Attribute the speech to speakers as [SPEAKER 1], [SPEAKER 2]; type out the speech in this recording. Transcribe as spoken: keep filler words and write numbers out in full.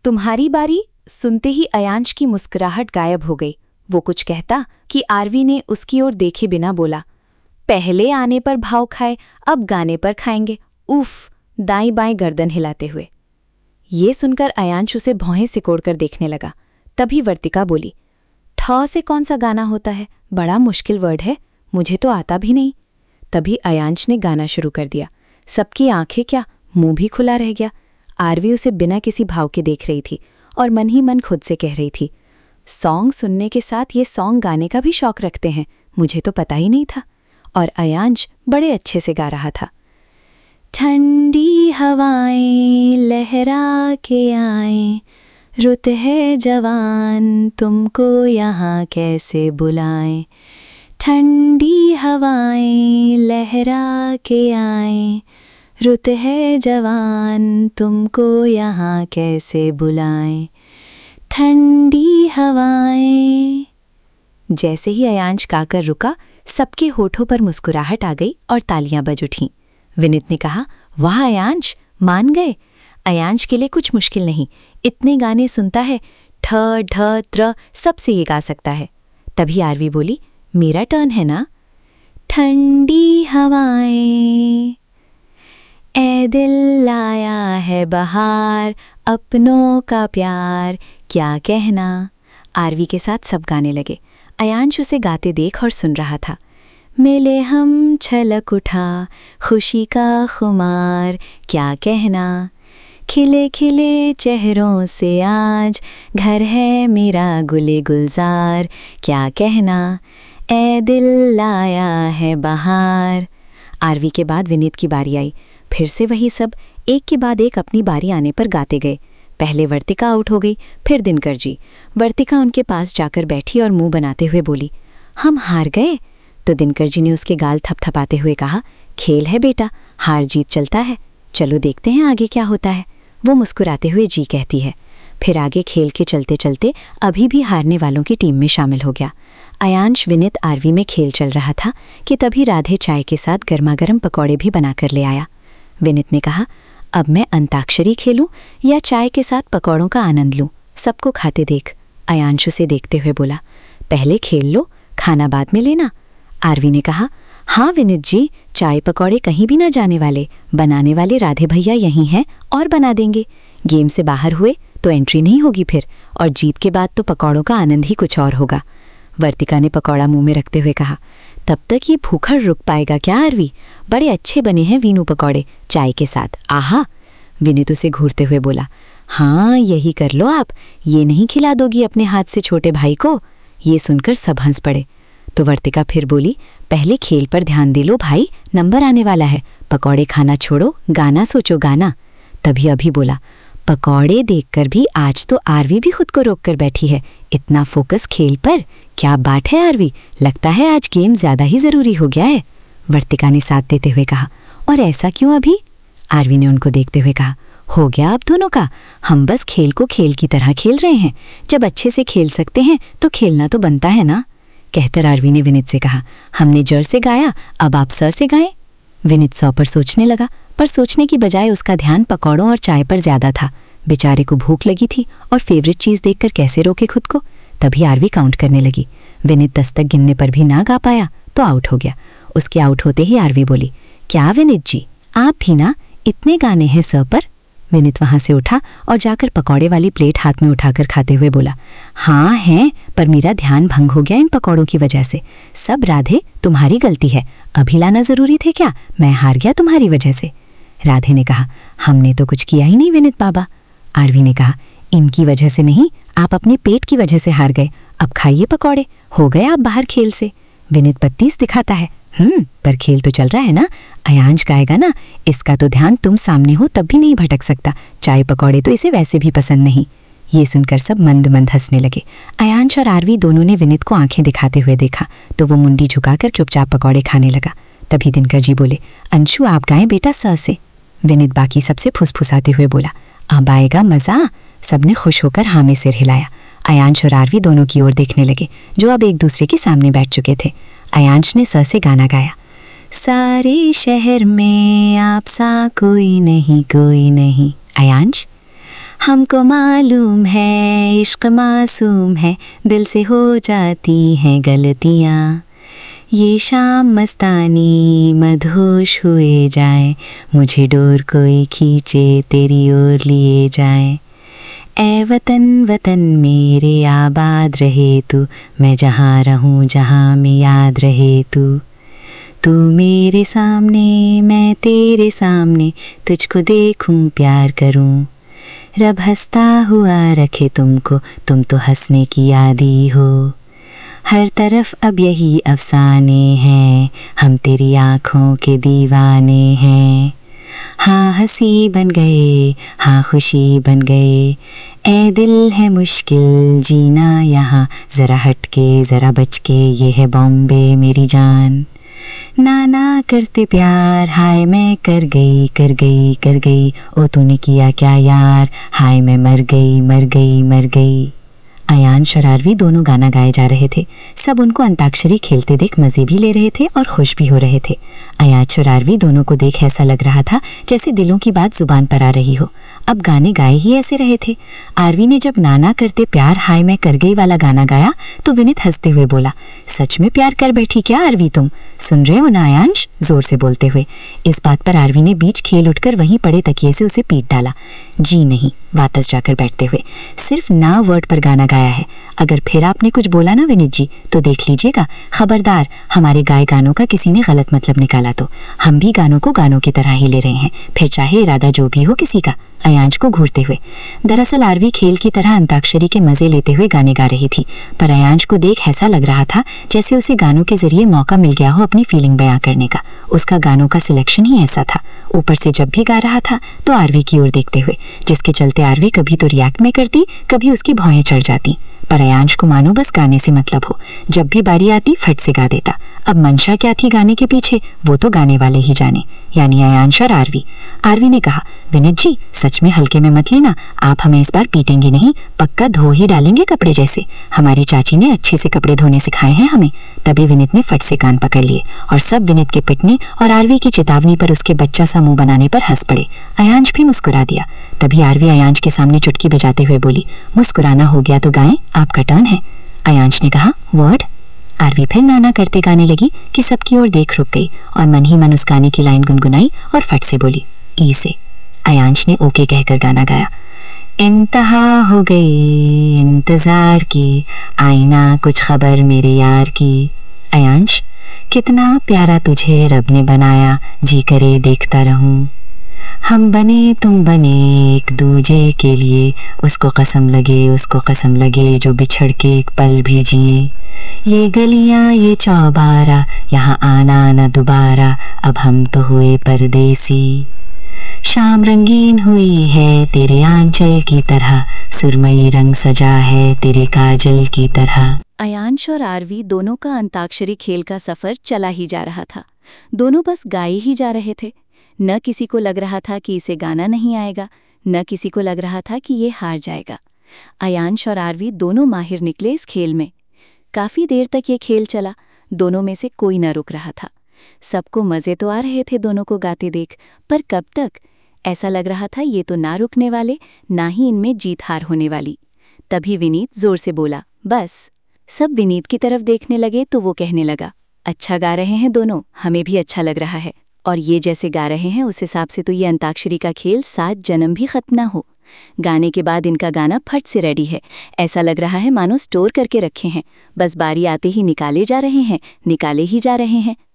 [SPEAKER 1] तुम्हारी बारी। सुनते ही अयांश की मुस्कुराहट गायब हो गई। वो कुछ कहता कि आरवी ने उसकी ओर देखे बिना बोला, पहले आने पर भाव खाए, अब गाने पर खाएंगे। उफ, दाईं बाईं गर्दन हिलाते हुए। ये सुनकर अयांश उसे भौहें सिकोड़कर देखने लगा। तभी वर्तिका बोली, ठ से कौन सा गाना होता है? बड़ा मुश्किल वर्ड है, मुझे तो आता भी नहीं। तभी अयांश ने गाना शुरू कर दिया। सबकी आंखें क्या, मुंह भी खुला रह गया। आरवी उसे बिना किसी भाव के देख रही थी और मन ही मन खुद से कह रही थी, सॉन्ग सुनने के साथ ये सॉन्ग गाने का भी शौक रखते हैं, मुझे तो पता ही नहीं था। और अयांश बड़े अच्छे से गा रहा था। ठंडी हवाएं लहरा के आए, रुत है जवान तुमको यहाँ कैसे बुलाएं। ठंडी हवाएं लहरा के आए, रुत है जवान तुमको यहाँ कैसे बुलाएं। ठंडी हवाएं। जैसे ही अयांश गाकर रुका, सबके होठों पर मुस्कुराहट आ गई और तालियां बज उठीं। विनीत ने कहा, वाह अयांश, मान गए। अयांश के लिए कुछ मुश्किल नहीं, इतने गाने सुनता है, ठ ढ त्र सबसे ये गा सकता है। तभी आरवी बोली, मेरा टर्न है ना। ठंडी हवाएं, ए दिल लाया है बहार, अपनों का प्यार क्या कहना। आरवी के साथ सब गाने लगे। अयांश उसे गाते देख और सुन रहा था। मिले हम छलक उठा, खुशी का खुमार क्या कहना। खिले खिले चेहरों से आज, घर है मेरा गुले गुलजार क्या कहना। ए दिल लाया है बहार। आरवी के बाद विनीत की बारी आई। फिर से वही सब एक के बाद एक अपनी बारी आने पर गाते गए। पहले वर्तिका आउट हो गई, फिर दिनकर जी। वर्तिका उनके पास जाकर बैठी और मुंह बनाते हुए बोली, हम हार गए। तो दिनकर जी ने उसके गाल थपथपाते हुए कहा, खेल है बेटा, हार जीत चलता है, चलो देखते हैं आगे क्या होता है। वो मुस्कुराते हुए जी कहती है। फिर आगे खेल के चलते चलते अभी भी हारने वालों की टीम में शामिल हो गया। अयांश, विनीत, आरवी में खेल चल रहा था कि तभी राधे चाय के साथ गर्मागर्म पकौड़े भी बनाकर ले आया। विनीत ने कहा, अब मैं अंताक्षरी खेलूं या चाय के साथ पकौड़ों का आनंद लूं, सबको खाते देख। अयांश उसे देखते हुए बोला, पहले खेल लो, खाना बाद में लेना। आरवी ने कहा, हाँ विनीत जी, चाय पकौड़े कहीं भी ना जाने वाले, बनाने वाले राधे भैया यहीं हैं और बना देंगे। गेम से बाहर हुए तो एंट्री नहीं होगी फिर, और जीत के बाद तो पकौड़ों का आनंद ही कुछ और होगा। वर्तिका ने पकौड़ा मुंह में रखते हुए कहा, तब तक ये भूखड़ रुक पाएगा क्या आरवी? बड़े अच्छे बने हैं वीनू पकौड़े चाय के साथ, आहा। विनीत उसे घूरते हुए बोला, हाँ यही कर लो आप, ये नहीं खिला दोगी अपने हाथ से छोटे भाई को? ये सुनकर सब हंस पड़े। तो वर्तिका फिर बोली, पहले खेल पर ध्यान दे लो भाई, नंबर आने वाला है, पकौड़े खाना छोड़ो, गाना सोचो गाना। तभी अभी बोला, पकौड़े देखकर भी आज तो आरवी भी खुद को रोक कर बैठी है, इतना फोकस खेल पर, क्या बात है आरवी, लगता है आज गेम ज्यादा ही जरूरी हो गया है। वर्तिका ने साथ देते हुए कहा, और ऐसा क्यों अभी? आरवी ने उनको देखते हुए कहा, हो गया अब दोनों का, हम बस खेल को खेल की तरह खेल रहे हैं, जब अच्छे से खेल सकते हैं तो खेलना तो बनता है ना। कहकर आरवी ने विनीत से कहा, हमने जर से गाया, अब आप सर से गाएं। विनीत सौ पर सोचने लगा, पर सोचने की बजाय उसका ध्यान पकौड़ों और चाय पर ज्यादा था। बेचारे को भूख लगी थी और फेवरेट चीज देखकर कैसे रोके खुद को। तभी आरवी काउंट करने लगी। विनीत दस तक गिनने पर भी ना गा पाया तो आउट हो गया। उसके आउट होते ही आरवी बोली, क्या विनीत जी, आप भी ना, इतने गाने हैं सर पर? विनीत वहां से उठा और जाकर पकौड़े वाली प्लेट हाथ में उठाकर खाते हुए बोला, हाँ हैं, पर मेरा ध्यान भंग हो गया इन पकौड़ों की वजह से। सब राधे तुम्हारी गलती है, अभी लाना जरूरी थे क्या? मैं हार गया तुम्हारी वजह से। राधे ने कहा, हमने तो कुछ किया ही नहीं विनीत बाबा। आरवी ने कहा, इनकी वजह से नहीं, आप अपने पेट की वजह से हार गए, अब खाइए पकौड़े, हो गए आप बाहर खेल से। विनीत बत्तीस दिखाता है, हम्म पर खेल तो चल रहा है ना, अयांश गाएगा ना, इसका तो ध्यान तुम सामने हो तब भी नहीं भटक सकता, चाय पकौड़े तो इसे वैसे भी पसंद नहीं। ये सुनकर सब मंद मंद हंसने लगे। अयांश और आरवी दोनों ने विनीत को आंखें दिखाते हुए देखा तो वो मुंडी झुकाकर चुपचाप पकौड़े खाने लगा। तभी दिनकर जी बोले, अंशु आप गाएं बेटा स से। विनीत बाकी सबसे फुसफुसाते हुए बोला, अब आएगा मजा। सबने खुश होकर हाँ में सिर हिलाया। अयांश और आरवी दोनों की ओर देखने लगे, जो अब एक दूसरे के सामने बैठ चुके थे। अयांश ने स से गाना गाया, सारे शहर में आप सा कोई नहीं कोई नहीं। अयांश, हमको मालूम है इश्क मासूम है, दिल से हो जाती हैं गलतियाँ। ये शाम मस्तानी मदहोश हुए जाए, मुझे डोर कोई खींचे तेरी ओर लिए जाए। ए वतन वतन मेरे आबाद रहे तू, मैं जहाँ रहूँ जहाँ में याद रहे तू। तू मेरे सामने मैं तेरे सामने, तुझको देखूं प्यार करूं। रब हंसता हुआ रखे तुमको, तुम तो हंसने की आदी हो। हर तरफ अब यही अफसाने हैं, हम तेरी आँखों के दीवाने हैं। हाँ हंसी बन गए, हाँ खुशी बन गए। ए दिल है मुश्किल जीना यहाँ, ज़रा हट के ज़रा बच के, ये है बॉम्बे मेरी जान। ना ना करते प्यार, हाय मैं कर गई कर गई कर गई, ओ तूने किया क्या यार, हाय मैं मर गई मर गई मर गई। अयांश और आरवी दोनों गाना गाए जा रहे थे। सब उनको अंताक्षरी खेलते देख मज़े भी ले रहे थे और खुश भी हो रहे थे। अयांश और आरवी दोनों को देख ऐसा लग रहा था जैसे दिलों की बात जुबान पर आ रही हो। अब गाने गाए ही ऐसे रहे थे। आरवी ने जब नाना करते प्यार हाय मैं कर गई वाला गाना गाया तो विनीत हंसते हुए बोला, सच में प्यार कर बैठी क्या आरवी तुम? सुन रहे हो ना अयांश? जोर से बोलते हुए। इस बात पर आरवी ने बीच खेल उठकर वहीं पड़े तकिए से उसे पीट डाला। जी नहीं, वापस जाकर बैठते हुए। सिर्फ ना वर्ड पर गाना गाया है। अगर फिर आपने कुछ बोला ना विनीत जी तो देख लीजिएगा, खबरदार हमारे गाए गानों का किसी ने गलत मतलब निकाला तो। हम भी गानों को गानों की तरह ही ले रहे हैं, फिर चाहे इरादा जो भी हो किसी का। अयांश को घूरते हुए। दरअसल आरवी खेल की तरह अंताक्षरी के मजे लेते हुए गाने गा रही थी, पर अयांश को देख ऐसा लग रहा था जैसे उसे गानों के जरिए मौका मिल गया हो अपनी फीलिंग बयां करने का। उसका गानों का सिलेक्शन ही ऐसा था। ऊपर से जब भी गा रहा था तो आरवी की ओर देखते हुए, जिसके चलते आरवी कभी तो रिएक्ट में करती, कभी उसकी भौहें चढ़ जाती। पर अयांश को मानो बस गाने से मतलब हो, जब भी बारी आती फट से गा देता। अब मंशा क्या थी गाने के पीछे वो तो गाने वाले ही जाने, यानी अयांश और आरवी। आरवी ने कहा, विनीत जी सच में हल्के में मत लेना, आप हमें इस बार पीटेंगे नहीं, पक्का धो ही डालेंगे कपड़े जैसे। हमारी चाची ने अच्छे से कपड़े धोने सिखाए हैं हमें। तभी विनीत ने फट से कान पकड़ लिए और सब विनीत के पिटने और आरवी की चेतावनी पर उसके बच्चा सा मुंह बनाने पर हंस पड़े। अयांश भी मुस्कुरा दिया। तभी आरवी अयांश के सामने चुटकी बजाते हुए बोली, मुस्कुराना हो गया तो गाएं, आपका टर्न है। अयांश ने कहा, वर्ड। आरवी फिर नाना करते गाने लगी कि सबकी ओर देख रुक गई और मन ही मन उस गाने की लाइन गुनगुनाई और फट से बोली, ई से। अयांश ने ओके कहकर गाना गाया। इंतहा हो गई इंतजार की, आईना कुछ खबर मेरे यार की। अयांश, कितना प्यारा तुझे रब ने बनाया, जी करे देखता रहूं। हम बने तुम बने एक दूजे के लिए, उसको कसम लगे उसको कसम लगे जो बिछड़ के एक पल भी जिए। ये गलियां ये चौबारा, यहाँ आना न दोबारा, अब हम तो हुए परदेसी। शाम रंगीन हुई है तेरे आंचल की तरह, सुरमई रंग सजा है तेरे काजल की तरह। अयांश और आरवी दोनों का अंताक्षरी खेल का सफर चला ही जा रहा था। दोनों बस गाए ही जा रहे थे। न किसी को लग रहा था कि इसे गाना नहीं आएगा, न किसी को लग रहा था कि ये हार जाएगा। अयांश और आरवी दोनों माहिर निकले इस खेल में। काफी देर तक ये खेल चला, दोनों में से कोई न रुक रहा था। सबको मजे तो आ रहे थे दोनों को गाते देख, पर कब तक? ऐसा लग रहा था ये तो ना रुकने वाले, ना ही इनमें जीत हार होने वाली। तभी विनीत जोर से बोला, बस। सब विनीत की तरफ देखने लगे तो वो कहने लगा, अच्छा गा रहे हैं दोनों, हमें भी अच्छा लग रहा है। और ये जैसे गा रहे हैं उस हिसाब से तो ये अंताक्षरी का खेल सात जन्म भी खत्म ना हो। गाने के बाद इनका गाना फट से रेडी है। ऐसा लग रहा है मानो स्टोर करके रखे हैं, बस बारी आते ही निकाले जा रहे हैं, निकाले ही जा रहे हैं।